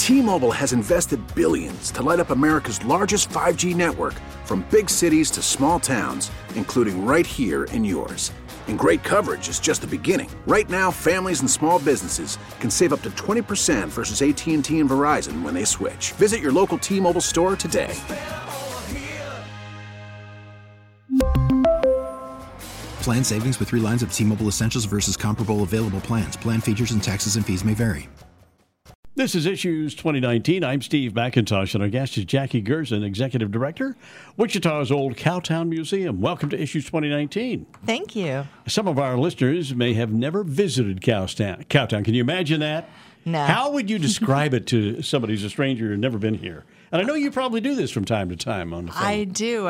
T-Mobile has invested billions to light up America's largest 5G network, from big cities to small towns, including right here in yours. And great coverage is just the beginning. Right now, families and small businesses can save up to 20% versus AT&T and Verizon when they switch. Visit your local T-Mobile store today. Plan savings with 3 lines of T-Mobile Essentials versus comparable available plans. Plan features and taxes and fees may vary. This is Issues 2019. I'm Steve McIntosh, and our guest is Jackie Gerson, Executive Director, Wichita's Old Cowtown Museum. Welcome to Issues 2019. Thank you. Some of our listeners may have never visited Cowtown. Can you imagine that? No. How would you describe it to somebody who's a stranger who's never been here? And I know you probably do this from time to time on the phone. I do.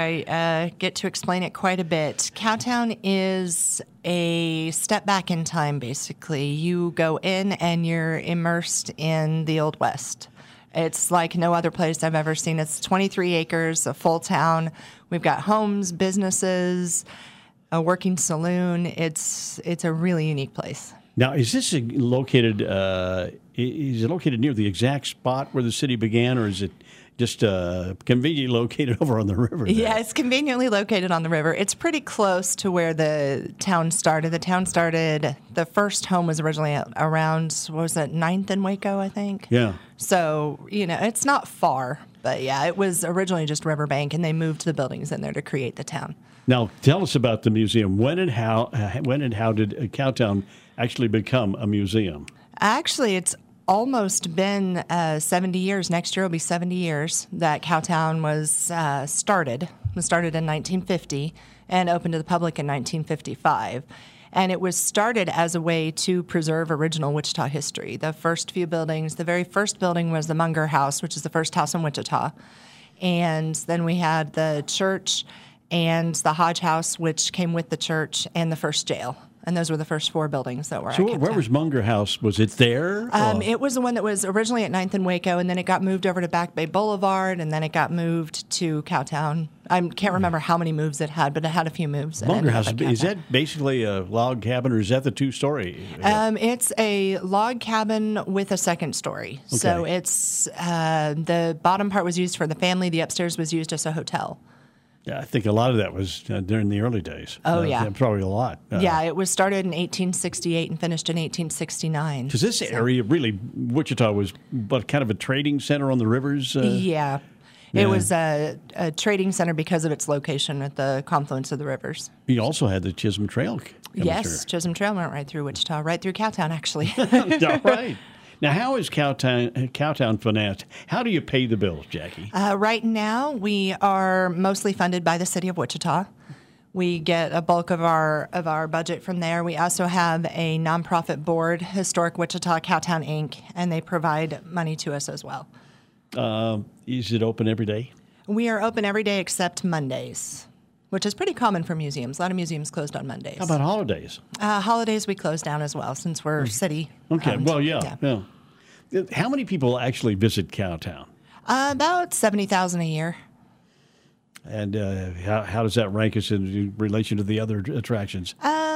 I get to explain it quite a bit. Cowtown is a step back in time, basically. You go in and you're immersed in the Old West. It's like no other place I've ever seen. It's 23 acres, a full town. We've got homes, businesses, a working saloon. It's a really unique place. Now, is this located? Is it located near the exact spot where the city began, or is it just conveniently located over on the river there? Yeah, it's conveniently located on the river. It's pretty close to where the town started. The first home was originally around, what was it, 9th and Waco, I think? Yeah. So, it's not far, but yeah, it was originally just riverbank, and they moved the buildings in there to create the town. Now, tell us about the museum. When and how did Cowtown actually become a museum? Actually, it's almost been 70 years. Next year will be 70 years that Cowtown was started. It was started in 1950 and opened to the public in 1955. And it was started as a way to preserve original Wichita history. The first few buildings, the very first building was the Munger House, which is the first house in Wichita. And then we had the church and the Hodge House, which came with the church, and the first jail. And those were the first 4 buildings that were at Cowtown. Where was Munger House? Was it there? It was the one that was originally at 9th and Waco, and then it got moved over to Back Bay Boulevard, and then it got moved to Cowtown. I can't remember how many moves it had, but it had a few moves. Munger House, is that basically a log cabin, or is that the 2-story? It's a log cabin with a second story. Okay. So it's the bottom part was used for the family. The upstairs was used as a hotel. Yeah, I think a lot of that was during the early days. Oh, yeah. Probably a lot. Yeah, it was started in 1868 and finished in 1869. Because this area, really, Wichita was kind of a trading center on the rivers? Yeah. It was a trading center because of its location at the confluence of the rivers. You also had the Chisholm Trail. Yes, Chisholm Trail went right through Wichita, right through Cowtown, actually. All right. Now, how is Cowtown financed? How do you pay the bills, Jackie? Right now, we are mostly funded by the city of Wichita. We get a bulk of our budget from there. We also have a nonprofit board, Historic Wichita Cowtown Inc., and they provide money to us as well. Is it open every day? We are open every day except Mondays, which is pretty common for museums. A lot of museums closed on Mondays. How about holidays? Holidays we close down as well, since we're city. Okay, well, yeah. How many people actually visit Cowtown? About 70,000 a year. And how does that rank us in relation to the other attractions?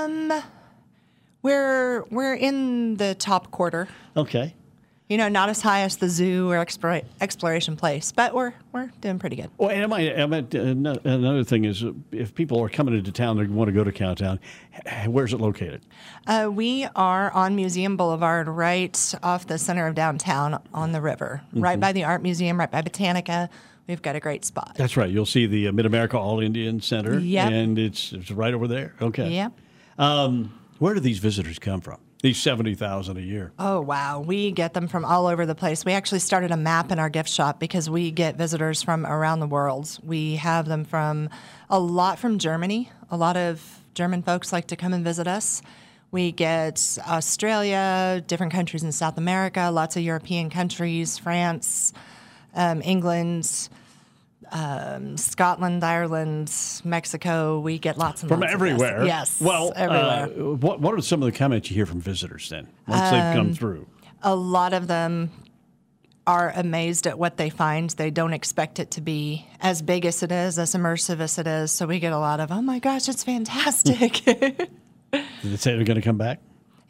We're in the top quarter. Okay. Not as high as the zoo or Exploration Place, but we're doing pretty good. Well, and another thing is, if people are coming into town and want to go to Cowtown, where's it located? We are on Museum Boulevard, right off the center of downtown on the river, right by the Art Museum, right by Botanica. We've got a great spot. That's right. You'll see the Mid-America All-Indian Center, and it's right over there. Okay. Yep. Where do these visitors come from? These 70,000 a year. Oh, wow. We get them from all over the place. We actually started a map in our gift shop because we get visitors from around the world. We have them from Germany. A lot of German folks like to come and visit us. We get Australia, different countries in South America, lots of European countries, France, England, Scotland, Ireland, Mexico. We get lots and from lots everywhere. Of yes, well, everywhere. What are some of the comments you hear from visitors then once they've come through? A lot of them are amazed at what they find. They don't expect it to be as big as it is, as immersive as it is. So we get a lot of, "Oh my gosh, it's fantastic!" Did they say they're going to come back?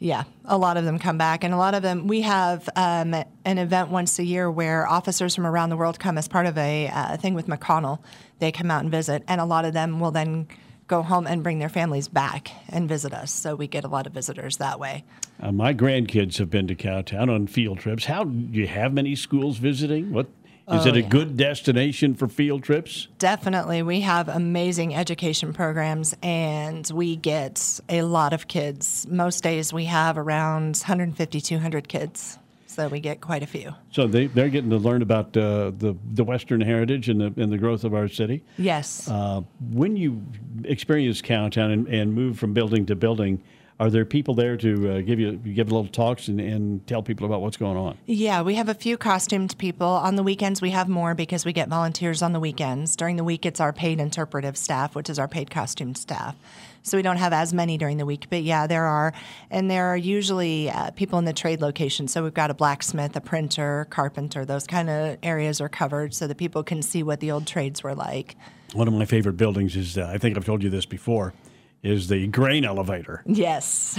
Yeah, a lot of them come back, and a lot of them, we have an event once a year where officers from around the world come as part of a thing with McConnell. They come out and visit, and a lot of them will then go home and bring their families back and visit us. So we get a lot of visitors that way. My grandkids have been to Cowtown on field trips. How do you have many schools visiting? What is it a good destination for field trips? Definitely. We have amazing education programs, and we get a lot of kids. Most days we have around 150, 200 kids. So we get quite a few. So they're getting to learn about the Western heritage and the growth of our city. Yes. When you experience Cowtown and move from building to building, are there people there to give little talks and tell people about what's going on? Yeah, we have a few costumed people. On the weekends, we have more because we get volunteers on the weekends. During the week, it's our paid interpretive staff, which is our paid costumed staff. So we don't have as many during the week. But yeah, there are. And there are usually people in the trade location. So we've got a blacksmith, a printer, carpenter. Those kind of areas are covered so that people can see what the old trades were like. One of my favorite buildings is, I think I've told you this before, is the grain elevator. Yes.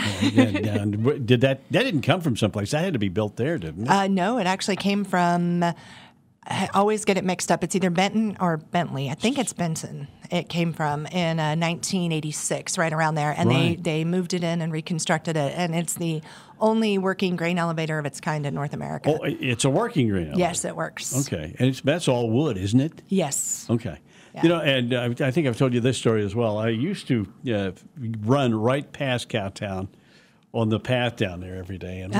And did that didn't come from someplace. That had to be built there, didn't it? No, it actually came from, I always get it mixed up. It's either Benton or Bentley. I think it's Benton. It came from in 1986, right around there. And Right. they moved it in and reconstructed it. And it's the only working grain elevator of its kind in North America. Oh, it's a working grain elevator. Yes, it works. Okay. And that's all wood, isn't it? Yes. Okay. Yeah. You know, and I think I've told you this story as well. I used to run right past Cowtown on the path down there every day. And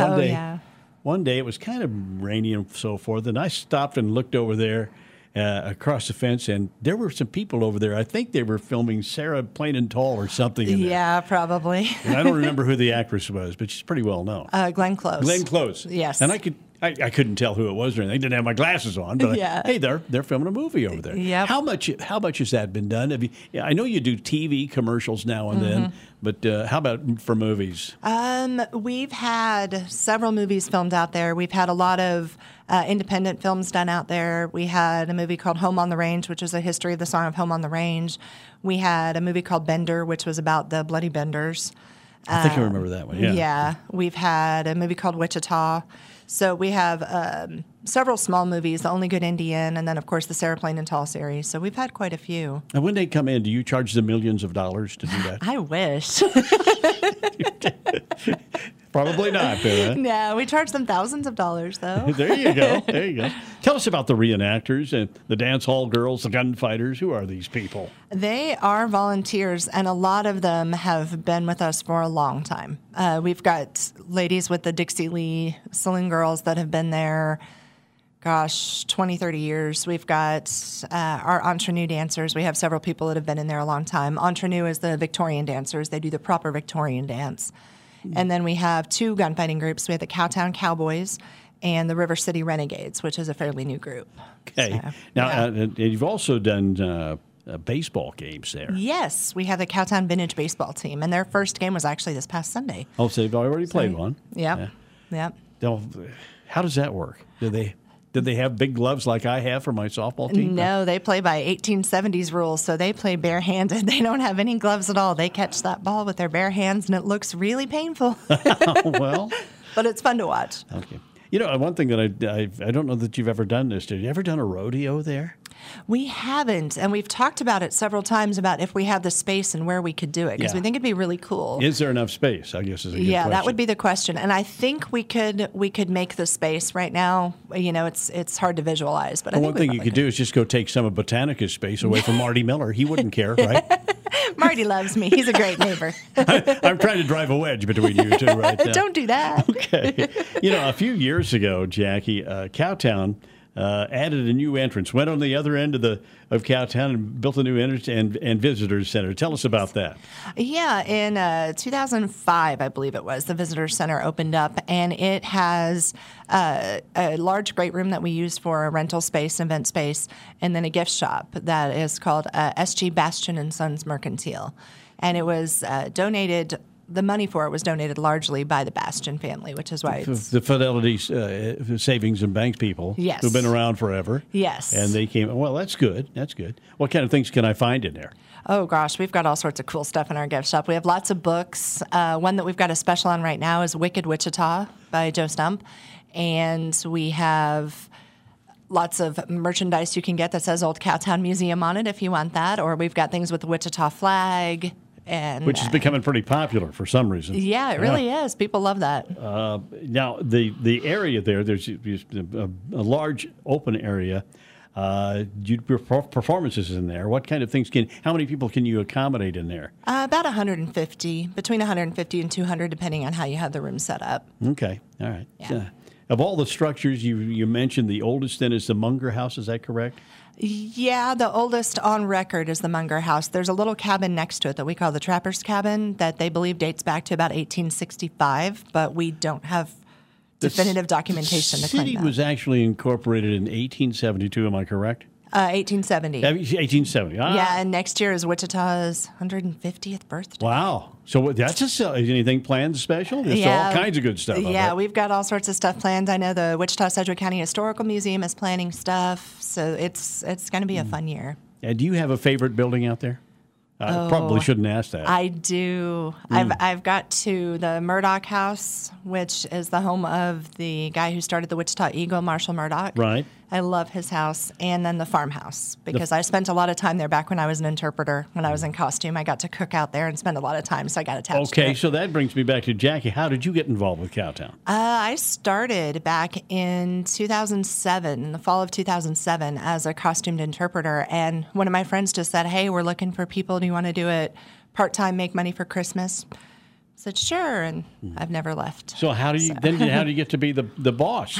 one day it was kind of rainy and so forth, and I stopped and looked over there across the fence, and there were some people over there. I think they were filming Sarah Plain and Tall or something in there. Yeah, probably. And I don't remember who the actress was, but she's pretty well known. Glenn Close. Glenn Close. Yes. And I couldn't tell who it was or anything. I didn't have my glasses on, but Yeah. hey, they're filming a movie over there. Yep. How much has that been done? I know you do TV commercials now and then, but how about for movies? We've had several movies filmed out there. We've had a lot of independent films done out there. We had a movie called Home on the Range, which is a history of the song of Home on the Range. We had a movie called Bender, which was about the Bloody Benders. I think I remember that one. Yeah. Yeah. We've had a movie called Wichita. So we have several small movies, The Only Good Indian, and then, of course, the Sarah Plain and Tall series. So we've had quite a few. And when they come in, do you charge them millions of dollars to do that? I wish. Probably not, huh? No, we charge them thousands of dollars, though. There you go. There you go. Tell us about the reenactors and the dance hall girls, the gunfighters. Who are these people? They are volunteers, and a lot of them have been with us for a long time. We've got ladies with the Dixie Lee Saloon Girls that have been there, 20, 30 years. We've got our Entre-Nous dancers. We have several people that have been in there a long time. Entre-Nous is the Victorian dancers. They do the proper Victorian dance. And then we have two gunfighting groups. We have the Cowtown Cowboys and the River City Renegades, which is a fairly new group. Okay. So, Now, yeah. you've also done baseball games there. Yes, we have the Cowtown Vintage baseball team, and their first game was actually this past Sunday. Oh, so they've already played one. Yep. Yep. Now, how does that work? Did they have big gloves like I have for my softball team? No, they play by 1870s rules, so they play barehanded. They don't have any gloves at all. They catch that ball with their bare hands, and it looks really painful. Well, But it's fun to watch. okay. You know, one thing that I don't know that you've ever done this. Have you ever done a rodeo there? We haven't, and we've talked about it several times about if we have the space and where we could do it, because Yeah. we think it'd be really cool. Is there enough space? I guess is a good Yeah, question. that would be the question, and I think we could make the space right now. You know, it's hard to visualize, but I Well, think one thing you could do is just go take some of Botanica's space away from Marty Miller. He wouldn't care, right? Marty loves me. He's a great neighbor. I'm trying to drive a wedge between you two right now. Don't do that. Okay. You know, a few years ago, Jackie, Cowtown added a new entrance, went on the other end of Cowtown and built a new entrance and visitors center. Tell us about that. Yeah, in 2005, I believe it was, the Visitor Center opened up, and it has a large great room that we use for a rental space, event space, and then a gift shop that is called SG Bastion and Sons Mercantile. And it was donated. The money for it was donated largely by the Bastion family, which is why it's... The Fidelity Savings and Bank people Yes. who've been around forever. Yes. And they came, well, that's good. That's good. What kind of things can I find in there? Oh, gosh, we've got all sorts of cool stuff in our gift shop. We have lots of books. One that we've got a special on right now is Wicked Wichita by Joe Stump. And we have lots of merchandise you can get that says Old Cowtown Museum on it if you want that. Or we've got things with the Wichita flag. Which is becoming pretty popular for some reason. Yeah, it really is. People love that. Now, the area there's a large open area. You do performances in there. What kind of things how many people can you accommodate in there? About 150, between 150 and 200, depending on how you have the room set up. Okay, all right. Yeah. Of all the structures you mentioned, the oldest then is the Munger House. Is that correct? Yeah, the oldest on record is the Munger House. There's a little cabin next to it that we call the Trapper's Cabin that they believe dates back to about 1865, but we don't have definitive documentation to claim that. The city was actually incorporated in 1872, am I correct? 1870. 1870. Yeah, and next year is Wichita's 150th birthday. Wow. So that's anything planned special? There's all kinds of good stuff. Yeah, we've got all sorts of stuff planned. I know the Wichita-Sedgwick County Historical Museum is planning stuff, so it's going to be a fun year. And do you have a favorite building out there? I probably shouldn't ask that. I do. I've got to the Murdoch House, which is the home of the guy who started the Wichita Eagle, Marshall Murdoch. Right. I love his house. And then the farmhouse, because I spent a lot of time there back when I was an interpreter. When I was in costume, I got to cook out there and spend a lot of time, so I got attached to it. Okay, so that brings me back to Jackie. How did you get involved with Cowtown? I started back in 2007, in the fall of 2007, as a costumed interpreter. And one of my friends just said, hey, we're looking for people. Do you want to do it part-time, make money for Christmas? I said, sure, and I've never left. So how do you get to be the boss?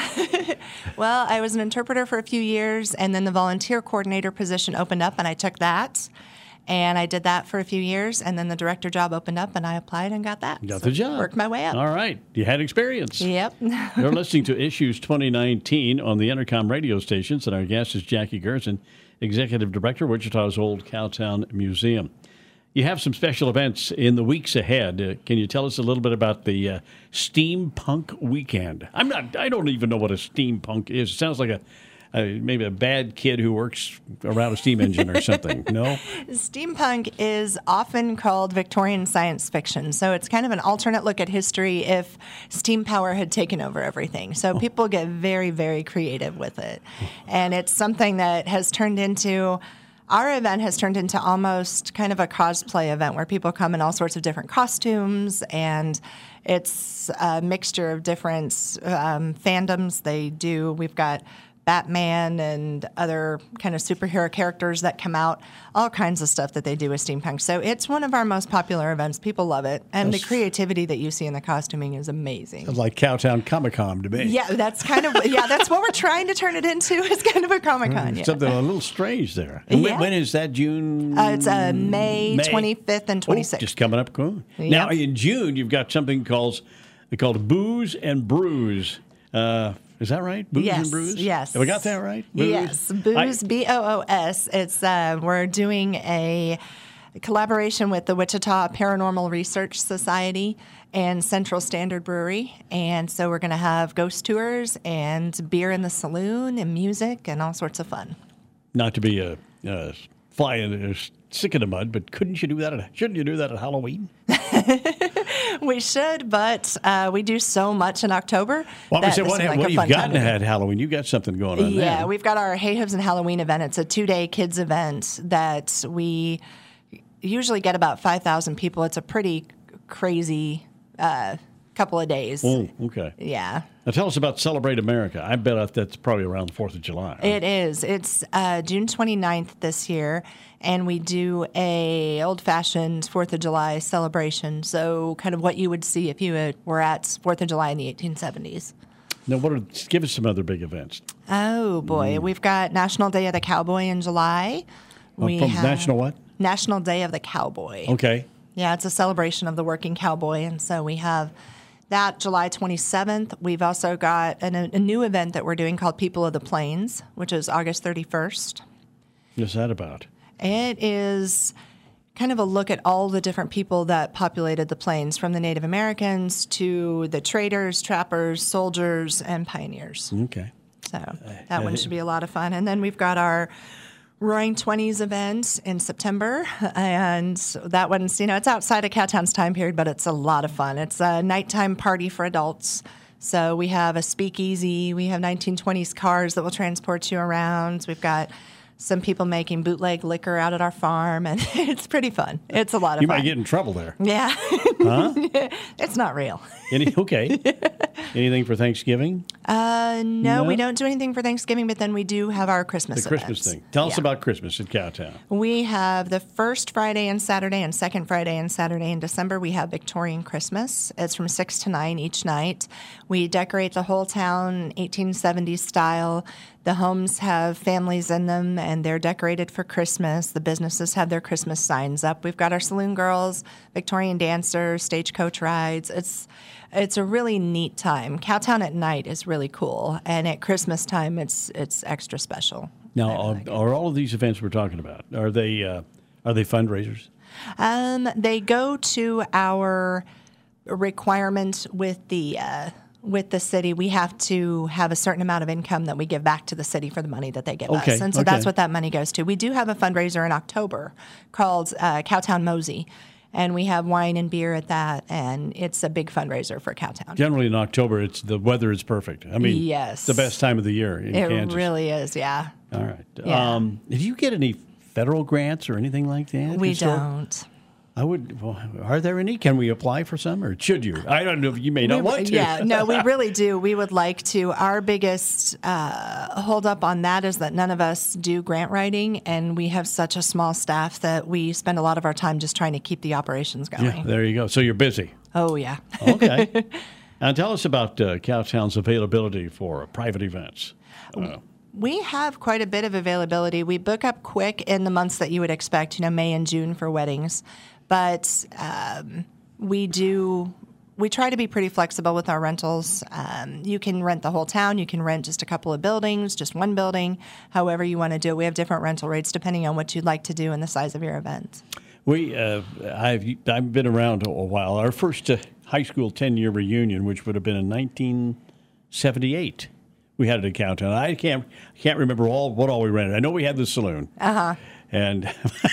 Well, I was an interpreter for a few years, and then the volunteer coordinator position opened up, and I took that. And I did that for a few years, and then the director job opened up, and I applied and got that. Got the job. Worked my way up. All right. You had experience. Yep. You're listening to Issues 2019 on the Intercom radio stations, and our guest is Jackie Gerson, Executive Director, Wichita's Old Cowtown Museum. You have some special events in the weeks ahead. Can you tell us a little bit about the Steampunk Weekend? I don't even know what a steampunk is. It sounds like maybe a bad kid who works around a steam engine or something. No? Steampunk is often called Victorian science fiction. So it's kind of an alternate look at history if steam power had taken over everything. So people get very, very creative with it. And it's something that has turned into... Our event has turned into almost kind of a cosplay event where people come in all sorts of different costumes, and it's a mixture of different fandoms they do. We've got Batman and other kind of superhero characters that come out, all kinds of stuff that they do with steampunk. So it's one of our most popular events. People love it. And the creativity that you see in the costuming is amazing. Sounds like Cowtown Comic-Con to me. Yeah, that's kind of, that's what we're trying to turn it into, is kind of a Comic-Con. Yeah. Something a little strange there. And when is that, June? It's May 25th and 26th. Just coming up cool. Yep. Now, in June, you've got something called Booze and Brews. Is that right? Booze and Brews? Yes. Have we got that right? Booze? Yes. Booze, B-O-O-S. It's we're doing a collaboration with the Wichita Paranormal Research Society and Central Standard Brewery. And so we're going to have ghost tours and beer in the saloon and music and all sorts of fun. Not to be a fly in a stick in the mud, but shouldn't you do that at Halloween? We should, but we do so much in October. Well, what you've gotten at Halloween? You've got something going on there. Yeah, we've got our Hay Hooves and Halloween event. It's a 2-day kids event that we usually get about 5,000 people. It's a pretty crazy couple of days. Oh, okay. Yeah. Now tell us about Celebrate America. I bet that's probably around the 4th of July. Right? It is. It's June 29th this year, and we do a old-fashioned 4th of July celebration, so kind of what you would see if you were at 4th of July in the 1870s. Now, give us some other big events. Oh, boy. We've got National Day of the Cowboy in July. National what? National Day of the Cowboy. Okay. Yeah, it's a celebration of the working cowboy, and so we have that July 27th. We've also got a new event that we're doing called People of the Plains, which is August 31st. What's that about? It is kind of a look at all the different people that populated the plains, from the Native Americans to the traders, trappers, soldiers, and pioneers. Okay. So that one should be a lot of fun. And then we've got our Roaring 20s event in September, and that one's, it's outside of Cowtown's time period, but it's a lot of fun. It's a nighttime party for adults. So we have a speakeasy, we have 1920s cars that will transport you around. We've got some people making bootleg liquor out at our farm, and it's pretty fun. It's a lot of fun. You might get in trouble there. Yeah. Huh? It's not real. Okay. Anything for Thanksgiving? No, we don't do anything for Thanksgiving, but then we do have our Christmas events. Christmas thing. Tell us about Christmas at Cowtown. We have the first Friday and Saturday and second Friday and Saturday in December. We have Victorian Christmas. It's from 6 to 9 each night. We decorate the whole town 1870s style. The homes have families in them, and they're decorated for Christmas. The businesses have their Christmas signs up. We've got our saloon girls, Victorian dancers, stagecoach rides. It's a really neat time. Cowtown at night is really cool, and at Christmas time, it's extra special. Now, are all of these events we're talking about, are they fundraisers? They go to our requirement with the city. We have to have a certain amount of income that we give back to the city for the money that they give us. And so that's what that money goes to. We do have a fundraiser in October called Cowtown Mosey. And we have wine and beer at that, and it's a big fundraiser for Cowtown. Generally in October, the weather is perfect. I mean, yes. It's the best time of the year in Kansas. It really is, yeah. All right. Yeah. Do you get any federal grants or anything like that? We don't. Are there any? Can we apply for some, or should you? I don't know if you may not want to. Yeah, no, we really do. We would like to. Our biggest hold up on that is that none of us do grant writing, and we have such a small staff that we spend a lot of our time just trying to keep the operations going. Yeah, there you go. So you're busy. Oh, yeah. Okay. Now tell us about Cowtown's availability for private events. We have quite a bit of availability. We book up quick in the months that you would expect, May and June for weddings. But we try to be pretty flexible with our rentals. You can rent the whole town. You can rent just a couple of buildings, just one building, however you want to do it. We have different rental rates depending on what you'd like to do and the size of your event. I've been around a while. Our first high school 10-year reunion, which would have been in 1978, we had it at Cowtown. I can't remember what all we rented. I know we had the saloon. Uh-huh. And,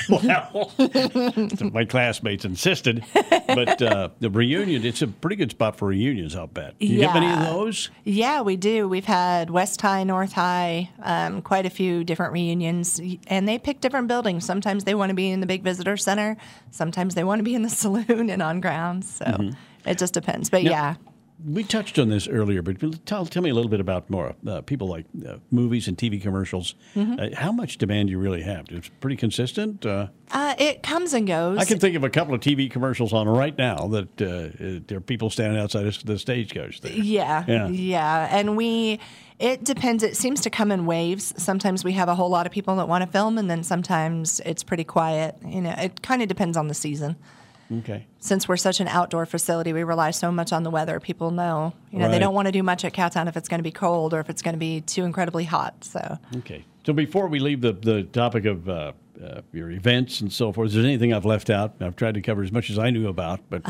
my classmates insisted. But the reunion, it's a pretty good spot for reunions, I'll bet. Do you have any of those? Yeah, we do. We've had West High, North High, quite a few different reunions. And they pick different buildings. Sometimes they want to be in the big visitor center. Sometimes they want to be in the saloon and on grounds. So it just depends. But yeah. We touched on this earlier, but tell me a little bit about more people like movies and TV commercials. How much demand do you really have? It's pretty consistent? It comes and goes. I can think of a couple of TV commercials on right now that there are people standing outside the stagecoach there. Yeah. And it depends. It seems to come in waves. Sometimes we have a whole lot of people that want to film, and then sometimes it's pretty quiet. It kind of depends on the season. Okay. Since we're such an outdoor facility, we rely so much on the weather. People know, they don't want to do much at Cowtown if it's going to be cold or if it's going to be too incredibly hot. So. Okay. So before we leave the topic of your events and so forth, is there anything I've left out? I've tried to cover as much as I knew about, but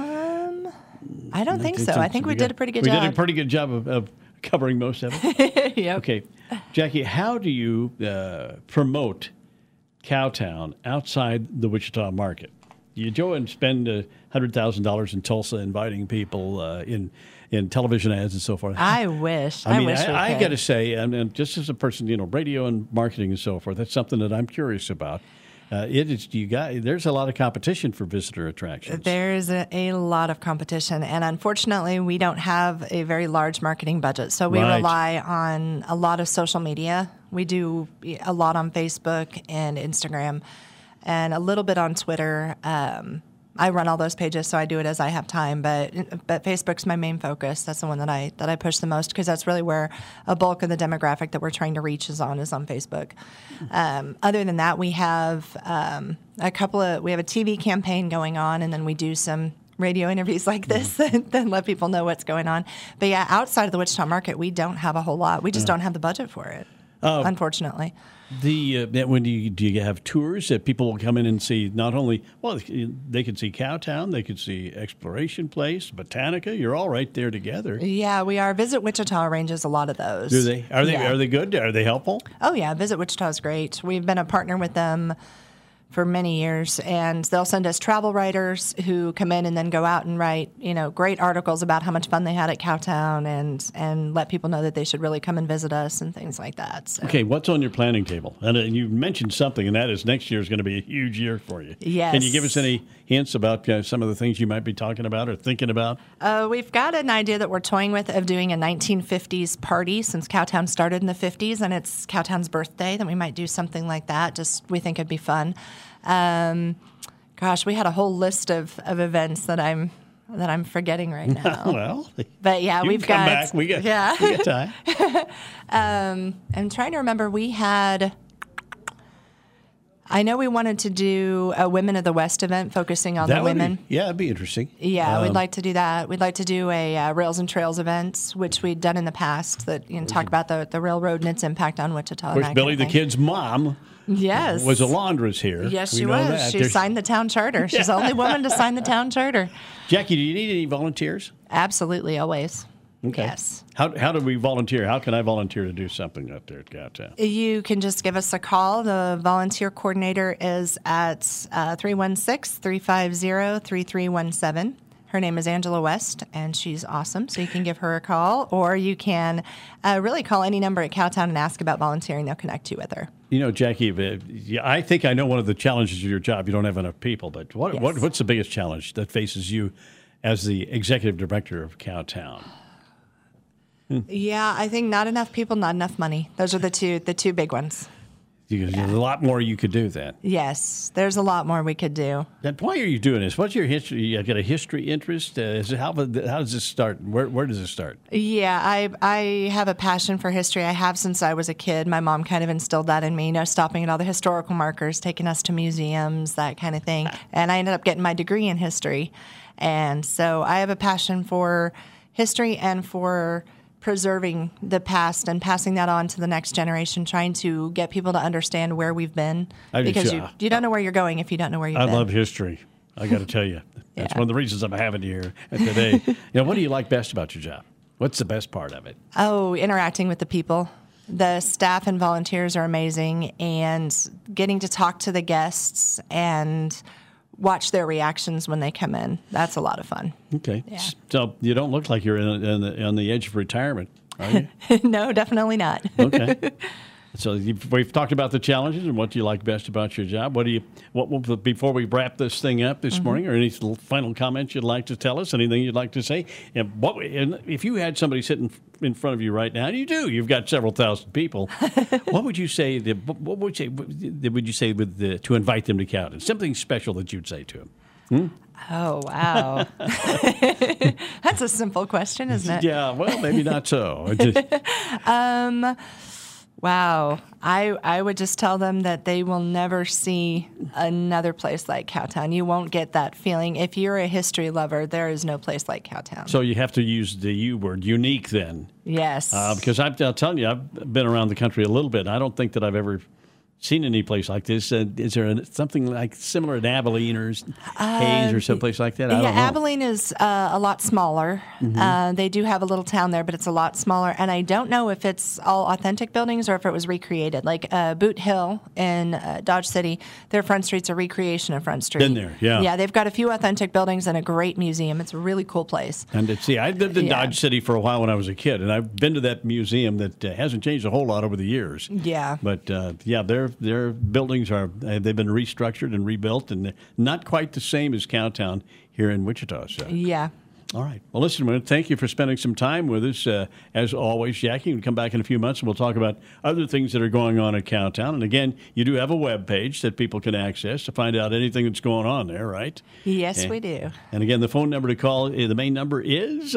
I don't think so. I think we did a pretty good job. We did a pretty good job of covering most of it. Yep. Okay, Jackie, how do you promote Cowtown outside the Wichita market? You go and spend $100,000 in Tulsa inviting people in television ads and so forth. I wish. I wish we could. I got to say, and just as a person, radio and marketing and so forth, that's something that I'm curious about. There's a lot of competition for visitor attractions. There's a lot of competition, and unfortunately, we don't have a very large marketing budget, so we rely on a lot of social media. We do a lot on Facebook and Instagram, and a little bit on Twitter. I run all those pages, so I do it as I have time. But Facebook's my main focus. That's the one that I push the most because that's really where a bulk of the demographic that we're trying to reach is on Facebook. Other than that, we have we have a TV campaign going on, and then we do some radio interviews like this and then let people know what's going on. But yeah, outside of the Wichita market, we don't have a whole lot. We just don't have the budget for it. unfortunately. Do you have tours that people will come in and see? Not only they could see Cowtown, they could see Exploration Place, Botanica. You're all right there together. Yeah, we are. Visit Wichita arranges a lot of those. Do they? Are they good? Are they helpful? Oh yeah, Visit Wichita is great. We've been a partner with them for many years, and they'll send us travel writers who come in and then go out and write, great articles about how much fun they had at Cowtown and let people know that they should really come and visit us and things like that. So. Okay, what's on your planning table? And you mentioned something, and that is next year is going to be a huge year for you. Yes. Can you give us any hints about some of the things you might be talking about or thinking about? We've got an idea that we're toying with of doing a 1950s party since Cowtown started in the 50s, and it's Cowtown's birthday. Then we might do something like that. We think it'd be fun. We had a whole list of events that I'm forgetting right now. Well, but yeah, we've got back. We got time. I'm trying to remember. I know we wanted to do a Women of the West event focusing on the women. That'd be interesting. Yeah, we'd like to do that. We'd like to do a Rails and Trails event, which we'd done in the past, that talk about the railroad and its impact on Wichita. Of course, Billy, the kid's mom, was a laundress here. Yes, she was. She signed the town charter. She's the only woman to sign the town charter. Jackie, do you need any volunteers? Absolutely, always. Okay. Yes. How do we volunteer? How can I volunteer to do something up there at Cowtown? You can just give us a call. The volunteer coordinator is at 316-350-3317. Her name is Angela West, and she's awesome, so you can give her a call. Or you can really call any number at Cowtown and ask about volunteering. They'll connect you with her. Jackie, I think I know one of the challenges of your job. You don't have enough people, but what's the biggest challenge that faces you as the executive director of Cowtown? Yeah, I think not enough people, not enough money. Those are the two big ones. There's a lot more you could do then. Yes, there's a lot more we could do. And why are you doing this? What's your history? You got a history interest? How does this start? Where does it start? Yeah, I have a passion for history. I have since I was a kid. My mom kind of instilled that in me, stopping at all the historical markers, taking us to museums, that kind of thing. And I ended up getting my degree in history. And so I have a passion for history and for preserving the past and passing that on to the next generation, trying to get people to understand where we've been. Because you don't know where you're going if you don't know where you've been. I love history. I got to tell you. That's one of the reasons I'm having you here today. What do you like best about your job? What's the best part of it? Oh, interacting with the people. The staff and volunteers are amazing, and getting to talk to the guests and watch their reactions when they come in. That's a lot of fun. Okay. Yeah. So you don't look like you're on the edge of retirement, are you? No, definitely not. Okay. So we've talked about the challenges and what you like best about your job. Before we wrap this thing up this morning, or any final comments you'd like to tell us, anything you'd like to say? And if you had somebody sitting in front of you right now, and you do, you've got several thousand people, what would you say? What would you say to invite them to Cowtown? Something special that you'd say to them? Oh, wow. That's a simple question, isn't it? Yeah, well, maybe not so. Wow. I would just tell them that they will never see another place like Cowtown. You won't get that feeling. If you're a history lover, there is no place like Cowtown. So you have to use the U word, unique, then. Yes. Because I'll tell you, I've been around the country a little bit. I don't think that I've ever seen any place like this. Is there something like similar in Abilene or Hayes or someplace like that? I don't know. Abilene is a lot smaller. Mm-hmm. They do have a little town there, but it's a lot smaller. And I don't know if it's all authentic buildings or if it was recreated. Like Boot Hill in Dodge City, their Front Street's a recreation of Front Street. Been there, yeah. Yeah, they've got a few authentic buildings and a great museum. It's a really cool place. And I lived in Dodge City for a while when I was a kid, and I've been to that museum that hasn't changed a whole lot over the years. Yeah. But, their buildings they've been restructured and rebuilt, and not quite the same as Cowtown here in Wichita. So. Yeah. All right. Well, listen, thank you for spending some time with us. As always, Jackie, we'll come back in a few months and we'll talk about other things that are going on at Cowtown. And again, you do have a web page that people can access to find out anything that's going on there, right? Yes, we do. And again, the phone number to call, the main number is?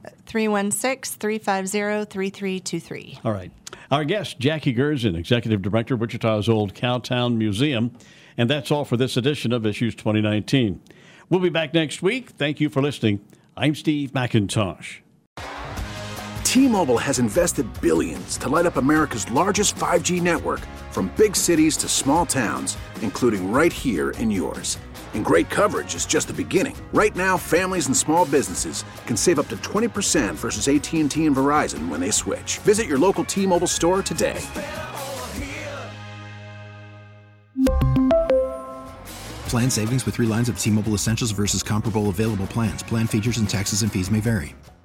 316-350-3323. All right. Our guest, Jackie Gerzon, Executive Director of Wichita's Old Cowtown Museum. And that's all for this edition of Issues 2019. We'll be back next week. Thank you for listening. I'm Steve McIntosh. T-Mobile has invested billions to light up America's largest 5G network, from big cities to small towns, including right here in yours. And great coverage is just the beginning. Right now, families and small businesses can save up to 20% versus AT&T and Verizon when they switch. Visit your local T-Mobile store today. Plan savings with 3 lines of T-Mobile Essentials versus comparable available plans. Plan features and taxes and fees may vary.